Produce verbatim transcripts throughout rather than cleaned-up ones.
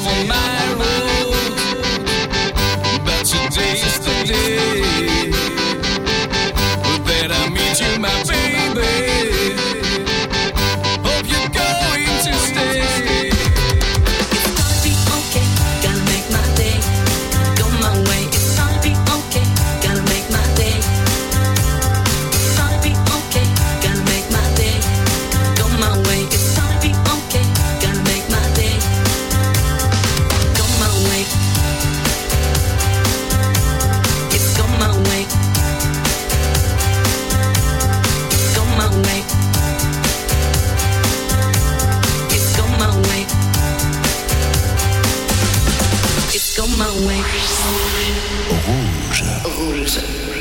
I'm on my road, but today's the day that I meet you, my baby. Hope you're going to stay. It's gonna be okay, gonna make my day. Go my way, it's gonna be okay, gonna make my day. It's gonna be okay, gonna make my day. Go my way, it's gonna be okay, gonna make my day. Go my way. It's go my way. Go my way. It's go my way. It's go my way. Rouge. Rouge.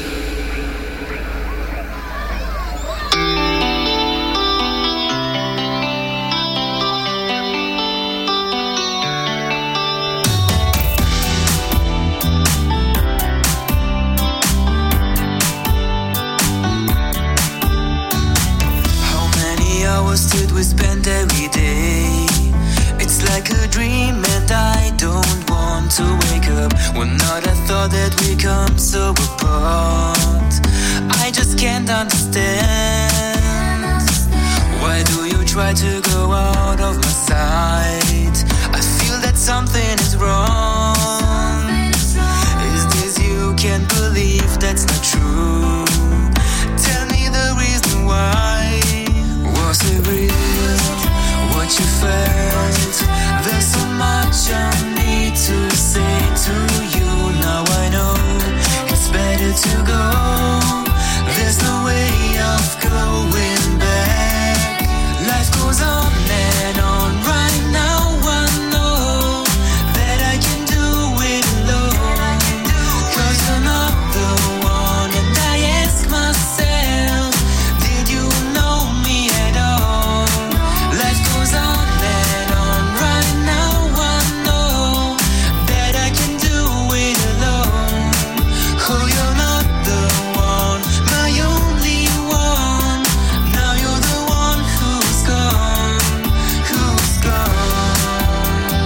Did we spend every day? It's like a dream and I don't want to wake up. One night I thought that we come so apart. I just can't understand. Why do you try to go out of my sight? I feel that something is wrong. Is this you can't believe that's not true? Tell me the reason why. Was it real, what you felt? There's so much I need to say to you. Now I know it's better to go. There's no way of going back. Life goes on and on. Right now I know that I can do it alone. Cause you're not the one. And I ask myself, did you know me at all? Life goes on and on. Right now I know that I can do it alone. Oh, you're not the one, my only one. Now you're the one who's gone, who's gone.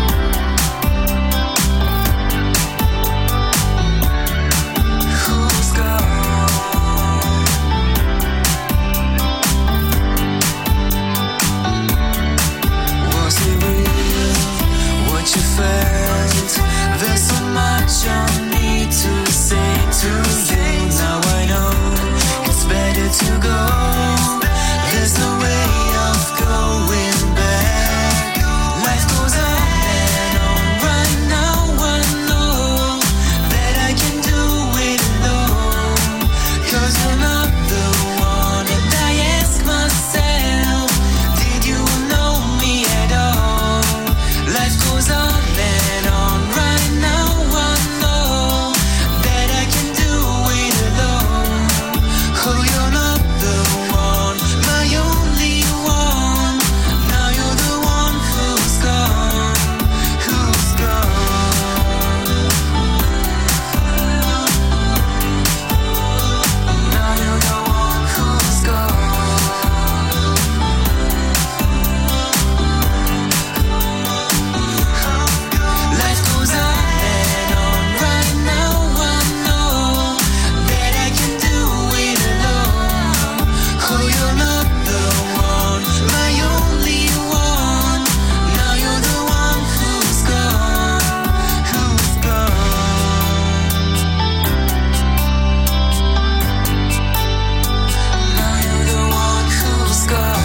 Who's gone? Was it real, what you felt? There's so much I need to say to you. Now I know it's better to go. There's no way of going back. Life goes on and on. Right now I know that I can do it alone. Cause you're not the one. And I ask myself, did you know me at all? Life goes on and on. Right now I know that I can do it alone. Oh, you're not the one, my only one. Now you're the one who's gone, who's gone. Now you're the one who's gone. Life goes on and on. Right now I know that I can do it alone. Oh, you're not the one, my only one. Now you're the one who's gone, who's gone. Now you're the one who's gone.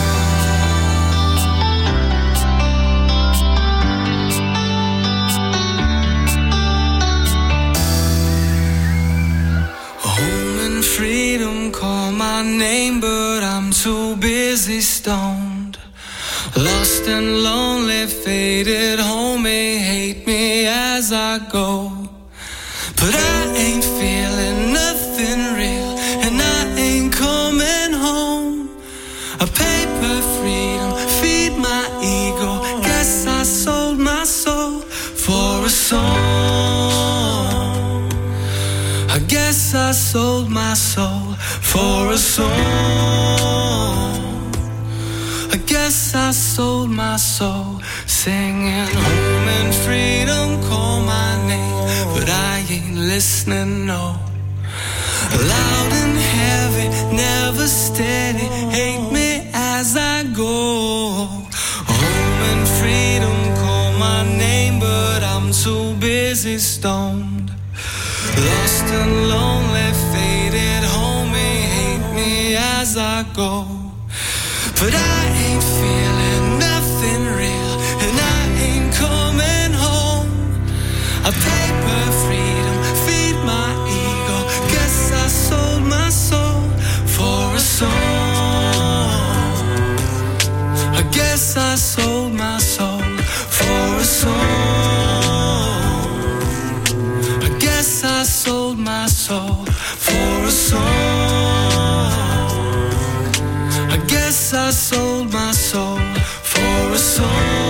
Home and freedom call my name, but I'm too busy stoned. Lost and lonely, faded home may hate me as I go. But I ain't feeling nothing real, and I ain't coming home. A paper freedom, feed my ego. Guess I sold my soul for a song. I guess I sold my soul for a song. I guess I sold my soul singing home and listening, no. Loud and heavy, never steady. Hate me as I go. Home and freedom call my name, but I'm too busy stoned. Lost and lonely, faded homie, hate me as I go. But I ain't feeling nothing real, and I ain't coming home. A paper freedom, feed my ego. Guess I sold my soul for a song. I guess I sold my soul for a song. I guess I sold my soul for a song. I guess I sold my soul for a song.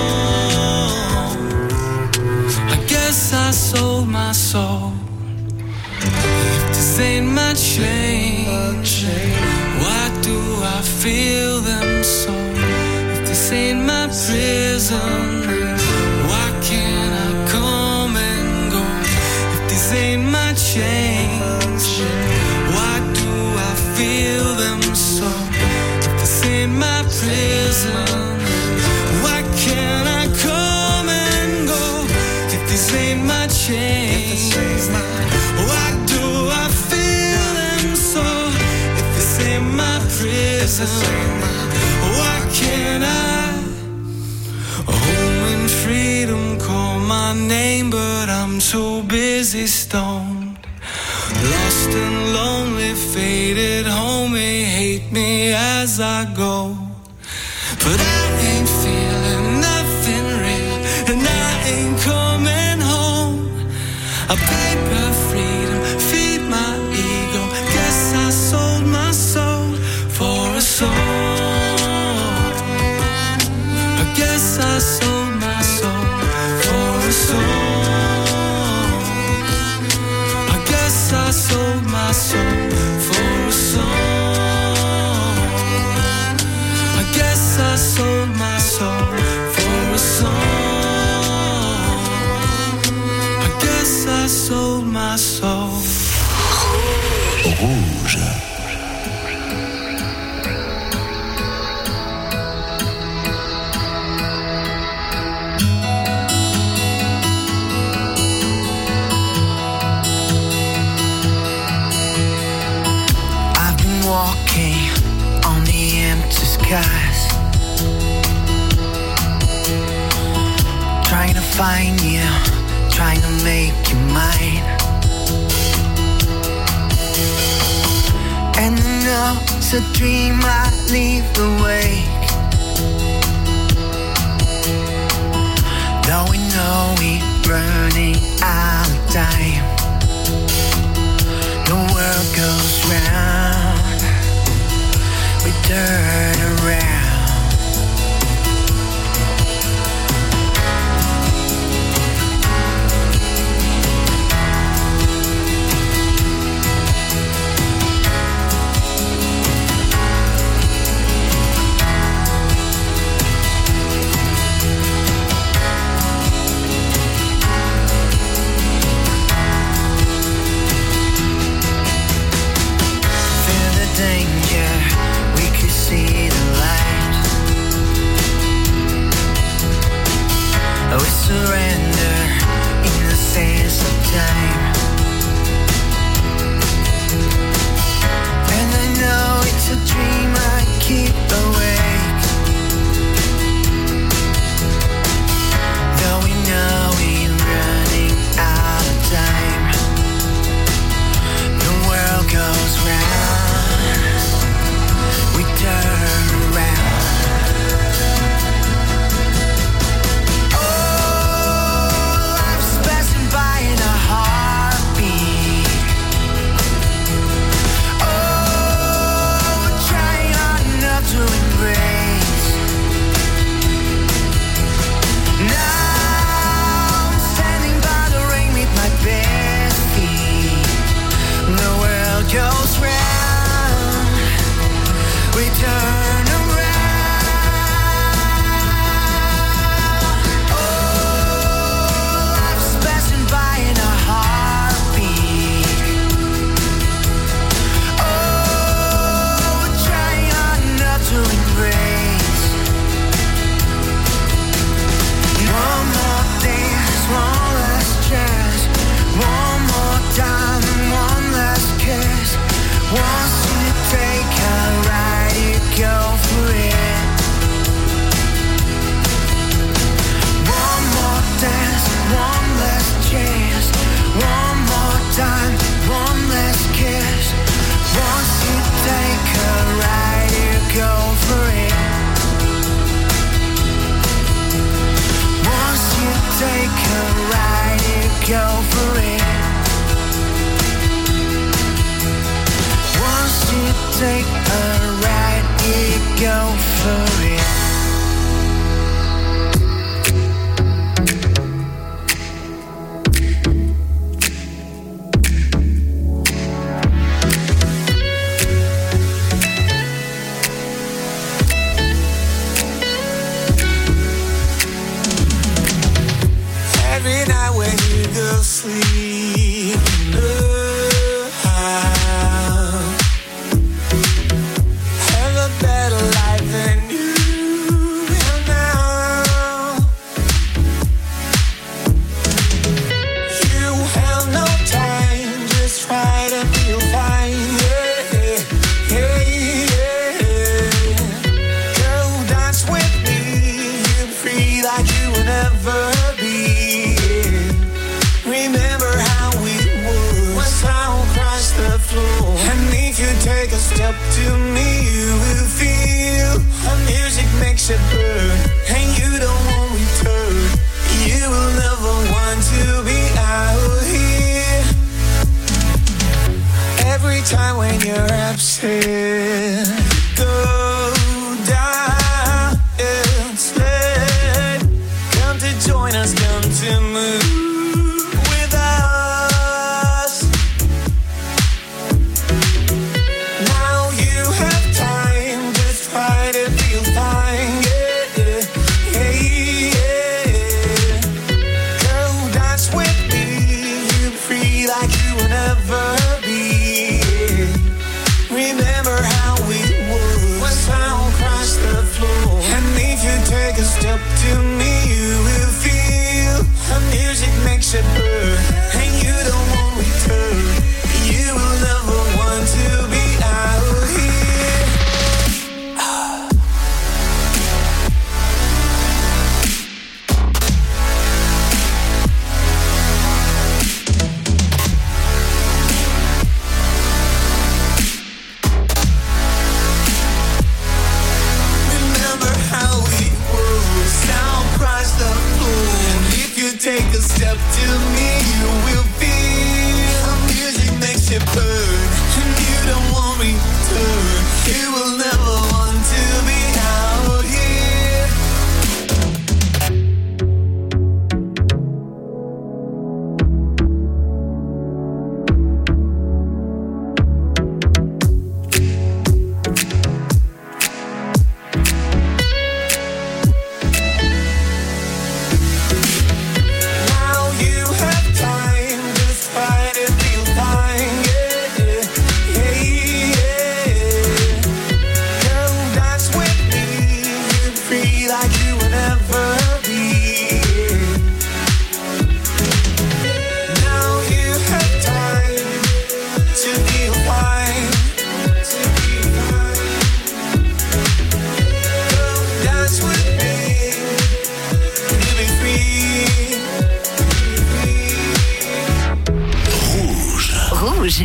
I guess I sold my soul. If this ain't my change, why do I feel them so? If this ain't my prison, why can't I come and go? If this ain't my change, why do I feel them so? If this ain't my prison, why can't I come and go? If this ain't my change, why do I feel them so? If this ain't my prison, why can't I? Home and freedom call my name, but I'm too busy stoned. Lost and lonely, faded homie, hate me as I go. But I ain't feeling nothing real, and I ain't coming home. A paper freedom, feed my ego. Guess I sold my soul for a song. I guess I sold my soul for a song. I guess I sold my soul for a song. I guess I sold my soul for a song. I guess I sold my soul. Rouge. I've been walking on the empty skies, trying to find you, trying to make you mine. And I know it's a dream I leave awake, though we know we're running out of time. The world goes round, we turn around. Danger, we could see the light. We surrender in the sense of time. And I know it's a dream I keep awake, though we know we're running out of time. The world goes round, we turn around. Oh, life's passing by in a heart. go sleep now. Have a better life than you have now. You have no time, just try to feel fine. Yeah, yeah, yeah. Girl, dance with me. You're free like you will never be. Remember how we were when sound crashed the floor. And if you take a step to me, you will feel the music makes it burn. And you don't want return. You will never want to be out here. Every time when you're upset, go down instead. Come to join us, come to move with us. Now you have time, just try to feel fine. Yeah, yeah, yeah, yeah. Girl, dance with me. You're free like you will never be. Remember how we were when sound crashed the floor. And if you take a step to me, you will feel the music makes it burn. And you don't want return. You will never want to be out here. Remember how we were, sound crashed the floor. And if you take a step to me, you will feel the music makes you burn. And you don't want return. You will never want to be out here. Now you have time, just try to feel fine. Yeah, yeah, yeah. Girl, dance with me. You're free like you will never be. Now you have time to feel fine. To feel fine. Girl, dance with me. You'll be free. Rouge.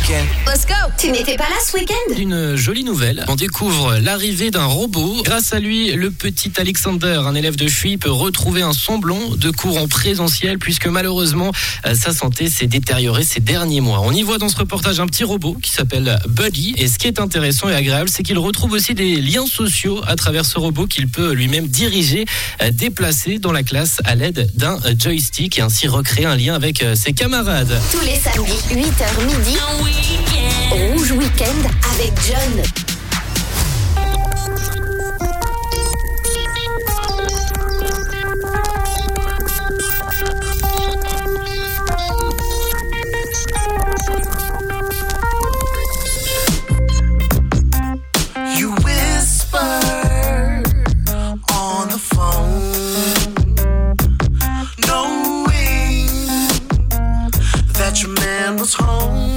weekend. Bosco, tu n'étais pas là ce week-end? Une jolie nouvelle. On découvre l'arrivée d'un robot. Grâce à lui, le petit Alexander, un élève de Chuy, peut retrouver un semblant de cours en présentiel puisque malheureusement, sa santé s'est détériorée ces derniers mois. On y voit dans ce reportage un petit robot qui s'appelle Buddy. Et ce qui est intéressant et agréable, c'est qu'il retrouve aussi des liens sociaux à travers ce robot qu'il peut lui-même diriger, déplacer dans la classe à l'aide d'un joystick et ainsi recréer un lien avec ses camarades. Tous les samedis, huit heures midi, Rouge Week-end avec John. You whisper on the phone, knowing that your man was home.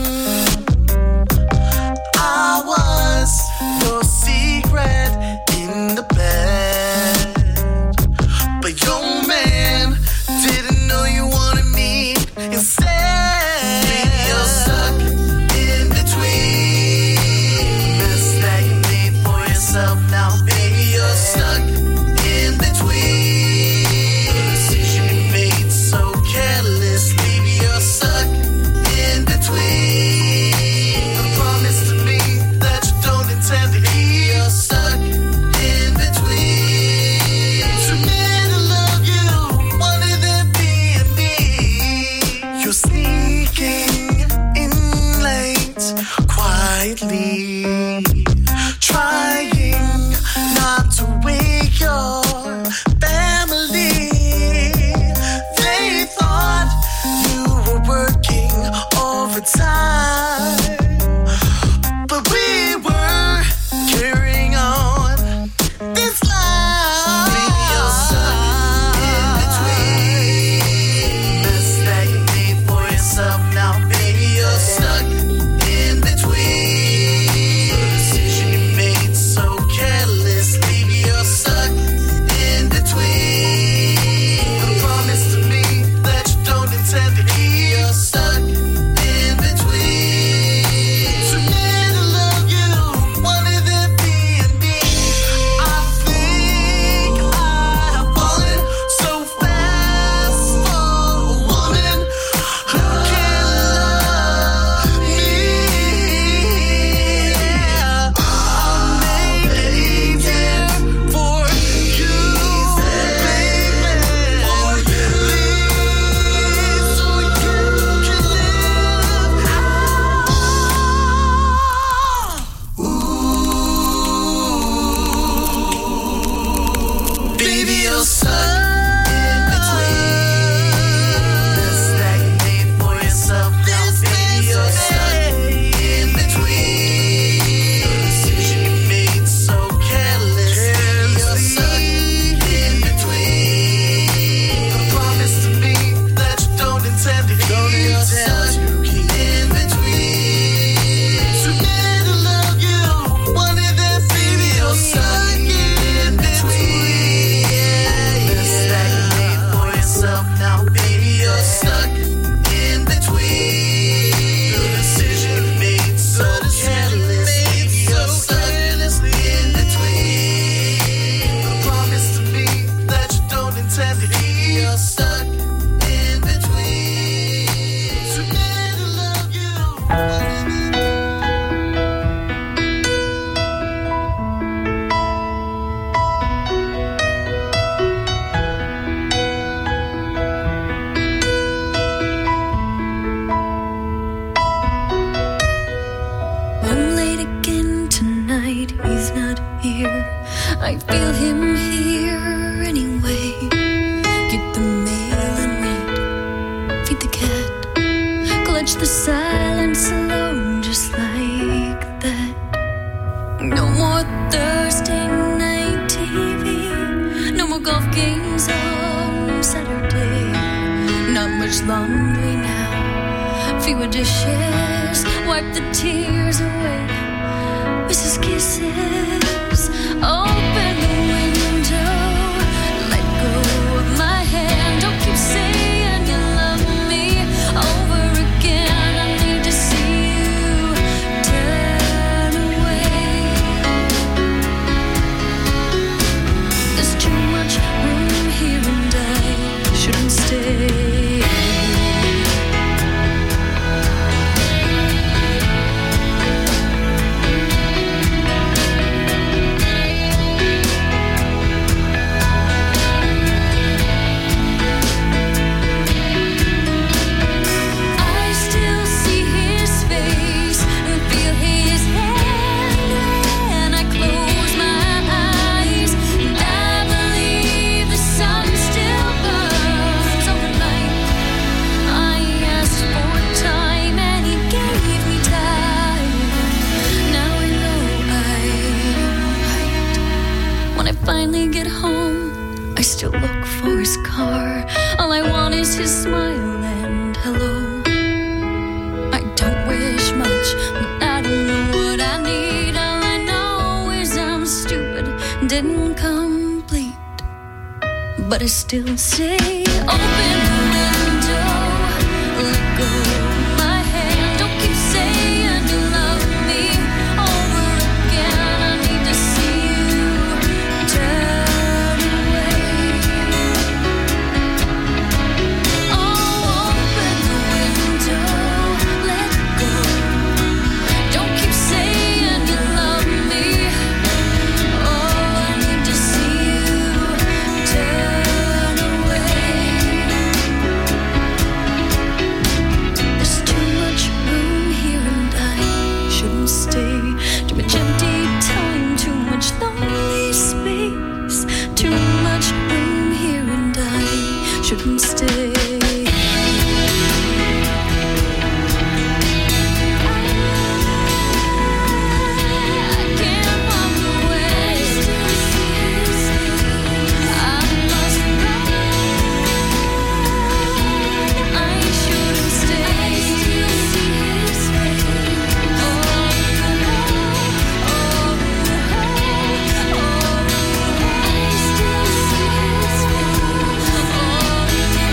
I was your secret in the bed, but your man didn't know you wanted me instead. Baby, you're stuck in between. Best that you made for yourself now. Baby, you're stuck in between. The decision you made so careless. Baby, you're stuck in between. The promise to me that you don't intend to keep. You're stuck in between. Two men who love you, one of them being me. You're sneaking in late, quietly, trying not to wake your family. They thought you were working overtime, but we were carrying on this life. Baby, you're stuck in between. Best that you made for yourself now. Baby, you're stuck in between. The decision you made so careless. Baby, you're stuck in between. The promise to me that you don't intend to keep. You're stuck in between. Two men who love you, one of them being me. I think I have fallen so fast for a woman who can love me. I'll make it easier for you, baby, for you, so you can live. Baby, you're stuck in between. Best that you made for yourself now. Baby, you're stuck in between. The decision you made so careless. Baby, you're stuck in between. The promise to me that you don't intend to keep. You're stuck in between. Two men who love you, one of them, baby, you're stuck in between. Best that you made for yourself now, baby, you're stuck in between. The decision you made so careless, baby, you're stuck in between. The promise to me that you don't intend to keep. You're stuck in between. Two men who love you. I'm late again tonight, he's not here. I feel him here anyway. Get the mail and read, feed the cat, clutch the silence alone just like that. No more Thursday night T V, no more golf games on Saturday. Not much laundry now, fewer dishes, wipe the tears away. Missus Kisses, open the window, let go of my hand. Don't keep saying you love me over again. I need to see you much room here and I shouldn't stay. I still see his face and feel his hand when I close my eyes, and I believe the sun still burns overnight. I asked for time and he gave me time. Now I know I'm right. When I finally get home, I still look for his car. All I want is his smile and hello. I don't wish much, but I don't know what I need. All I know is I'm stupid, didn't complete. But I still say, open the window, let go my hand. Don't keep saying you love me over again. I need to see you turn away. Oh, open the window, let go. Don't keep saying you love me. Oh, I need to see you turn away. There's too much room here and I shouldn't stay. Too much empty time, too much lonely space. Too much room here and I shouldn't stay. I can't walk away. I must run. I shouldn't stay. Oh, oh, oh, oh, I still see his face.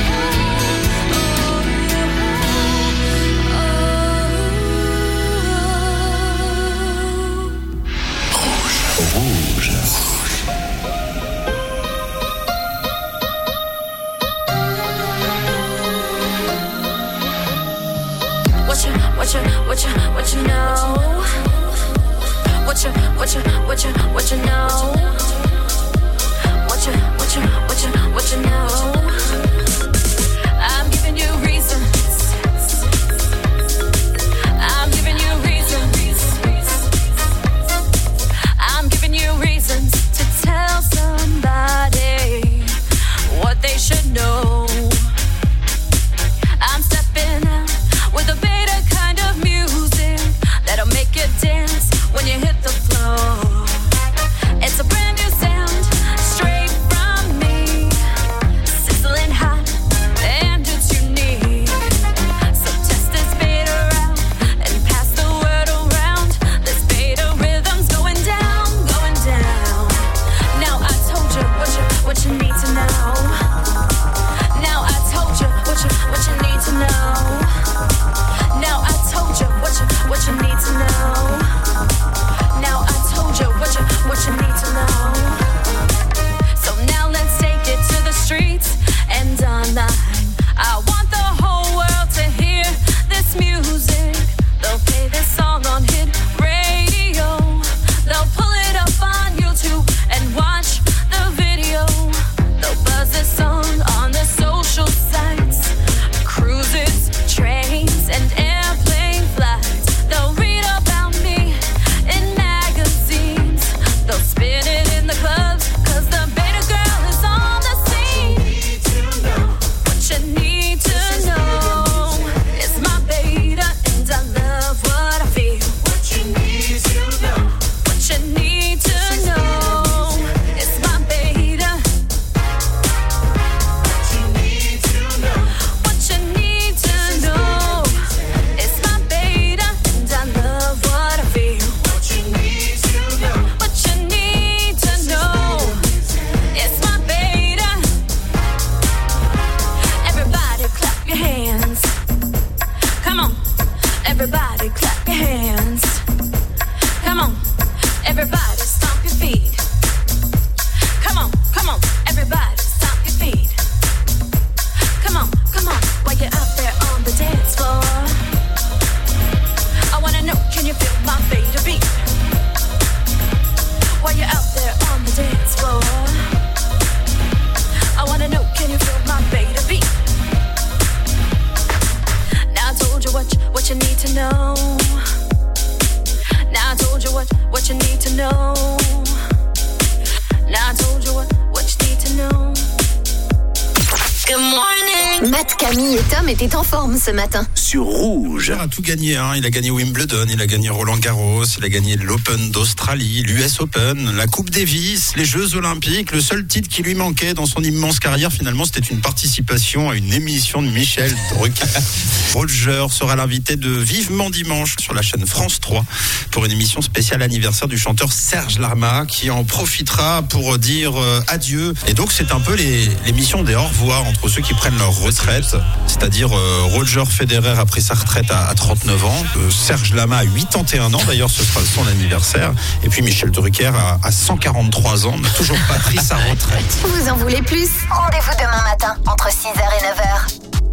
Pat, Camille et Tom étaient en forme ce matin. Sur Rouge. Il a tout gagné, hein. Il a gagné Wimbledon, il a gagné Roland Garros, il a gagné l'Open d'Australie, l'U S Open, la Coupe Davis, les Jeux Olympiques. Le seul titre qui lui manquait dans son immense carrière, finalement, c'était une participation à une émission de Michel Drucker. Roger sera l'invité de Vivement Dimanche sur la chaîne France trois pour une émission spéciale anniversaire du chanteur Serge Lama qui en profitera pour dire euh, adieu. Et donc c'est un peu les, l'émission des au revoir entre ceux qui prennent leur retraite, c'est-à-dire euh, Roger Federer a pris sa retraite à, à trente-neuf ans, euh, Serge Lama à quatre-vingt-un ans, d'ailleurs ce sera son anniversaire, et puis Michel Drucker à, à cent quarante-trois ans n'a toujours pas pris sa retraite. Vous en voulez plus? Rendez-vous demain matin entre six heures et neuf heures.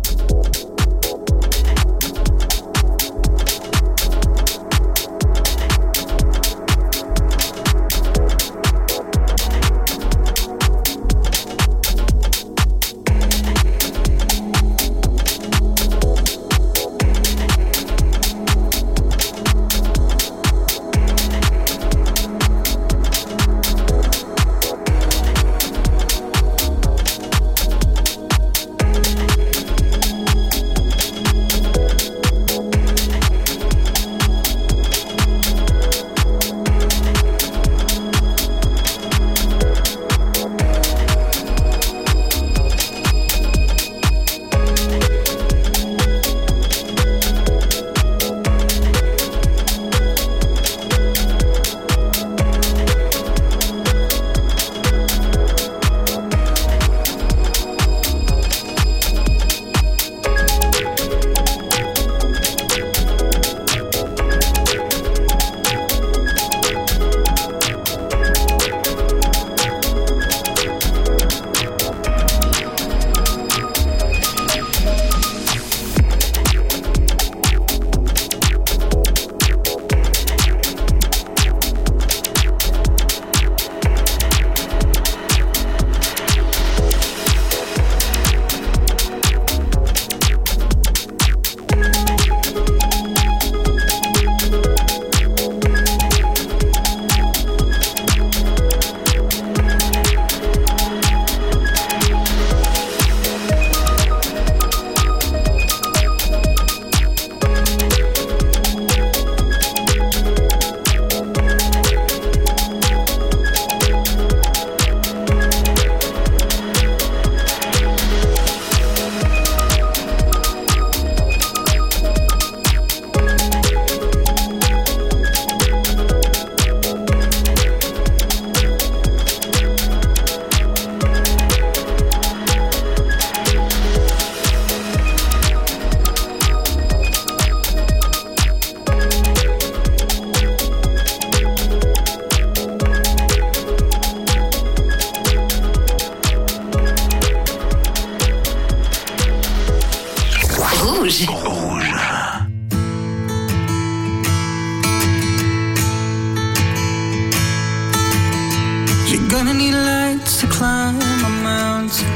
Gonna need lights to climb a mountain.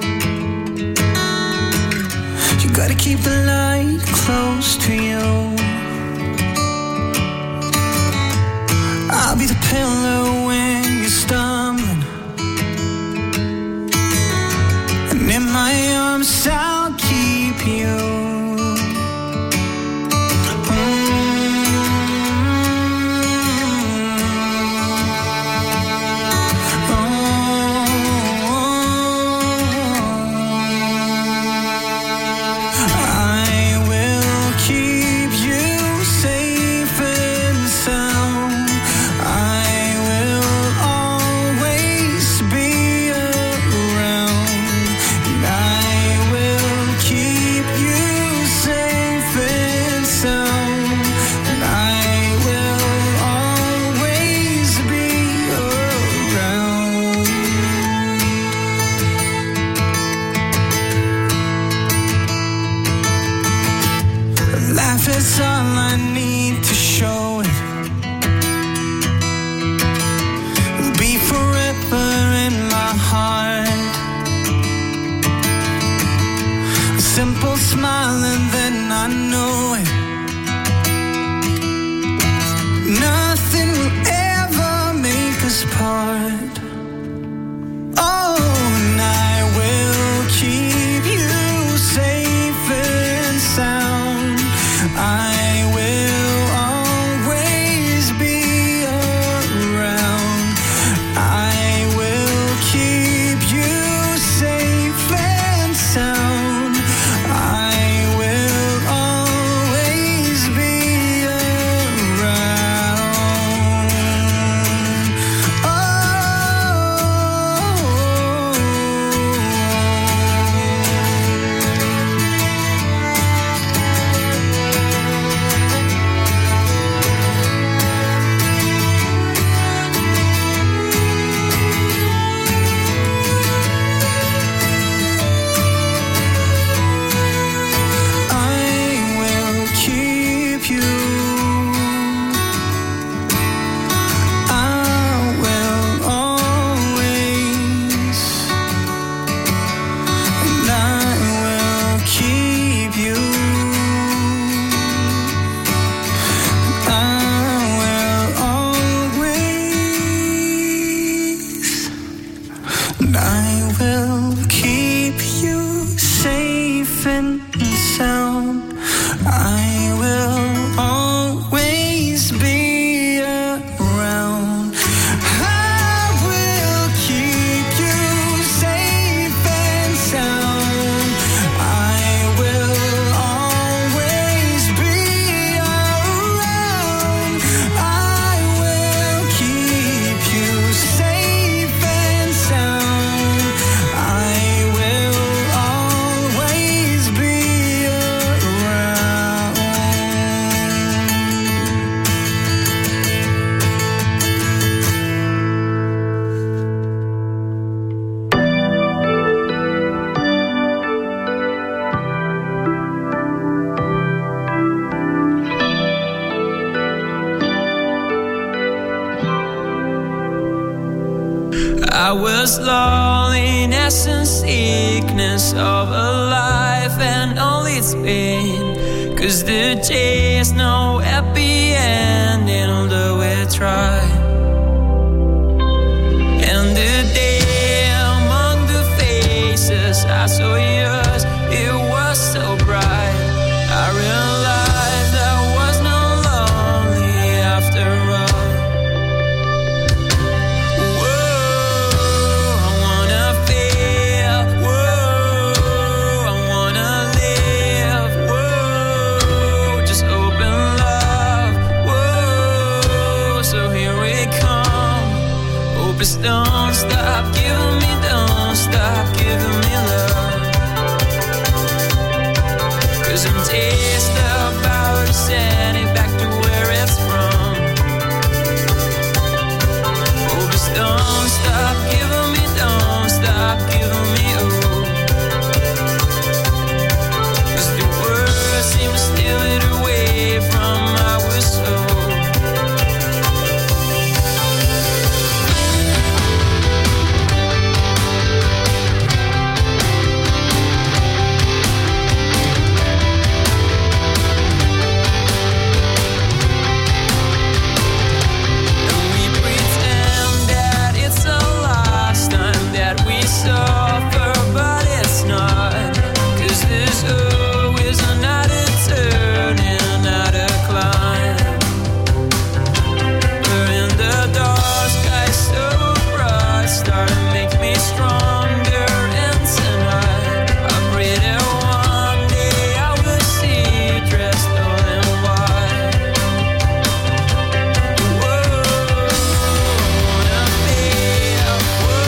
You gotta keep the light close to you. I'll be the pillar when you're stumbling, and in my arms I'll keep you. That's all I need to show it. It'll be forever in my heart. A simple smile and then I know it. Nothing will ever make us part. Oh, and I will keep you safe. this loneliness and sickness of a life and all its pain. Cause there is no happy ending, although we try. And the day among the faces I saw yours, it was so bright. I realized I was not lonely after all. Whoa, I wanna feel, whoa, I wanna live, whoa, just open love, whoa, so here we come. Oh, please don't stop giving me, don't stop giving me love. Cause I'm just about to send it back to where it's from. Oh, just don't stop giving me, don't stop giving me, oh. Cause the world seems to steal it away from our soul. Suffer, but it's not. Cause there's always another turn and another climb. But in the dark sky so bright, start to make me stronger. And tonight I pray that one day I will see you dressed all in white. Whoa, I wanna feel, whoa,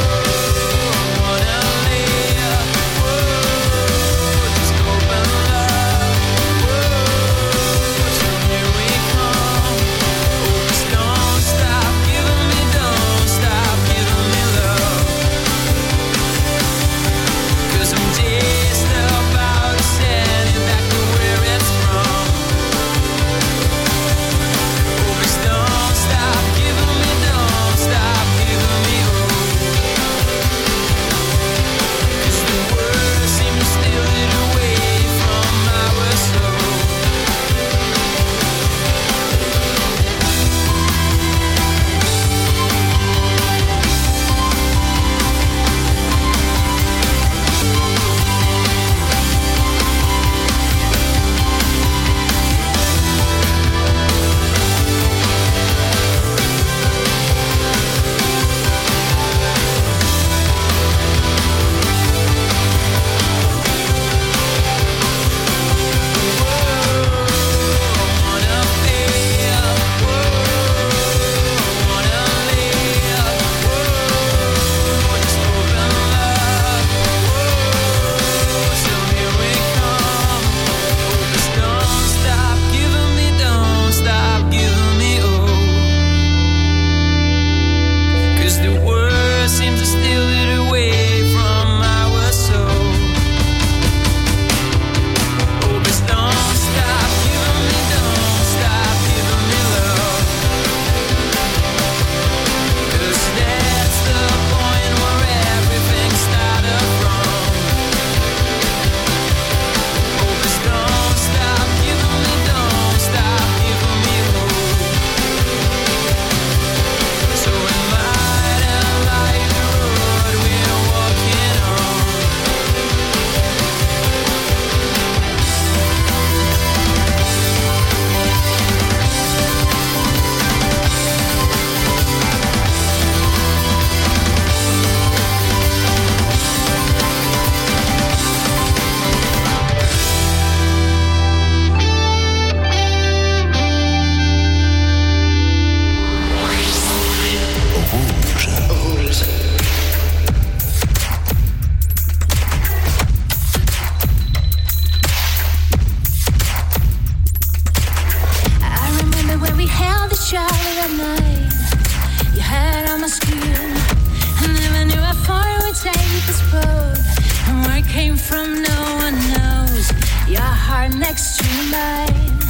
Next to mine,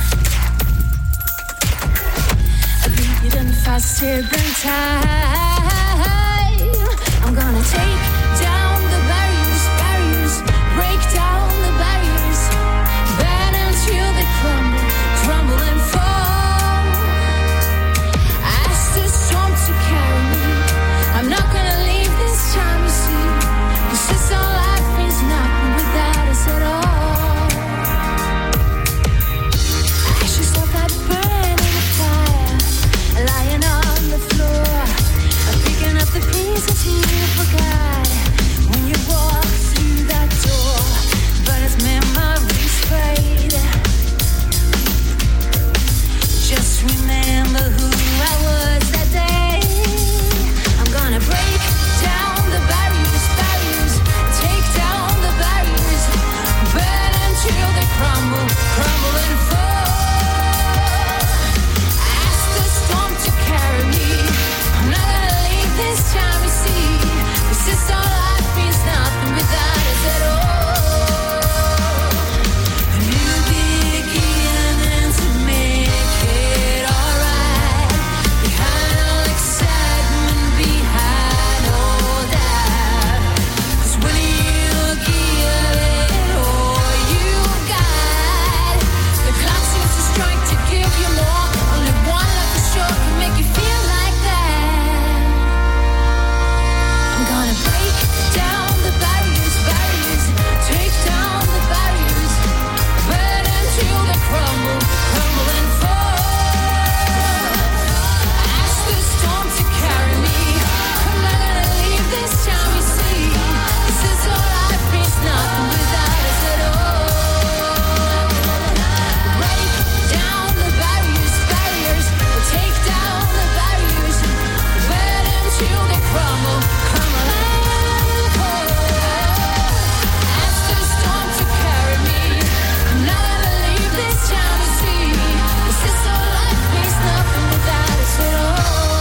a beating faster than time. I I'm gonna take down the barriers, barriers, break down the barriers, bend until they crumble, crumble and fall. Ask the storm to carry me. I'm not gonna leave this time, you see, 'cause this all life means nothing without us at all. Ashes of that burning fire, lying on the floor, picking up the pieces you forgot when you walk through that door. But as memories fade, just remember who I was that day. I'm gonna break down the barriers, barriers, take down the barriers, burn until they crumble, crumble and fall. Ask the storm to carry me. I'm not gonna leave this time, you see, 'cause this all life means nothing without us at all. A new beginning to make it alright. Behind all excitement, behind all doubt. 'Cause when you give it all you got, the clock seems to strike to give you more. Only one life for sure can make you feel like that. I'm gonna break down the barriers, barriers, take down the barriers, burn until they crumble, crumble and fall. Ask the storm to carry me. I'm not gonna leave this time, you see, 'cause this all life means nothing without us at all. Break down the barriers, barriers, take down the barriers, burn until they crumble, crumble and fall. Ask the storm to carry me. I'm not gonna leave this time, you see, 'cause this all life means nothing without us at all.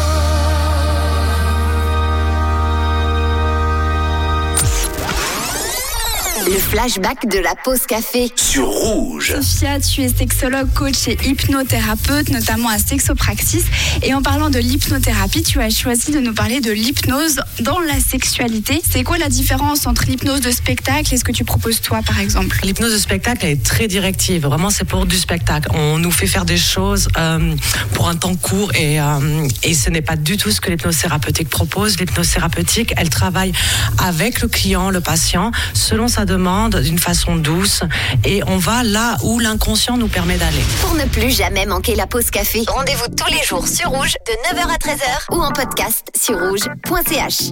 Le flashback de la pause café. Sur Rouge. Sophia, tu es sexologue, coach et hypnothérapeute, notamment à Sexopraxis. Et en parlant de l'hypnothérapie, tu as choisi de nous parler de l'hypnose dans la sexualité. C'est quoi la différence entre l'hypnose de spectacle et ce que tu proposes toi, par exemple? L'hypnose de spectacle elle est très directive. Vraiment, c'est pour du spectacle. On nous fait faire des choses euh, pour un temps court et, euh, et ce n'est pas du tout ce que l'hypnose thérapeutique propose. L'hypnose thérapeutique, elle travaille avec le client, le patient, selon sa demande, d'une façon douce, et on va là où l'inconscient nous permet d'aller. Pour ne plus jamais manquer la pause café, rendez-vous tous les jours sur Rouge de neuf heures à treize heures ou en podcast sur rouge point c h.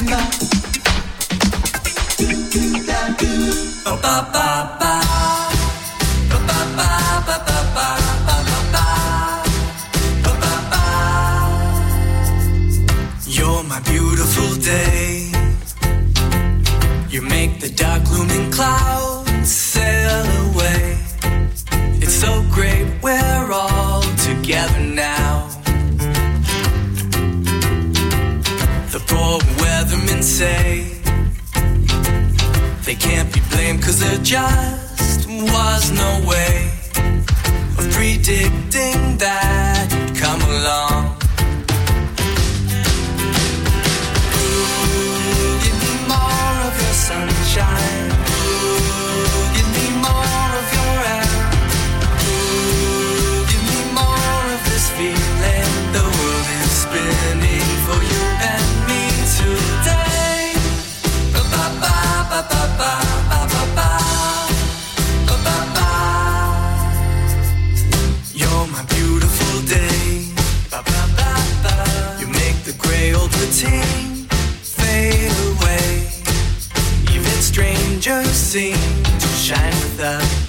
You're my beautiful day. You make the dark looming clouds sail away. It's so great we're all together now. The poor weathermen say they can't be blamed 'cause there just was no way of predicting that you'd come along. Ooh, give me more of your sunshine. Ooh, give me more of your air. Ooh, give me more of this feeling. The world is spinning for you and me today. Ba ba ba ba ba ba ba ba ba ba ba ba. You're my beautiful day. Ba ba ba ba. You make the gray old routine fade away. Even strangers seem to shine with us.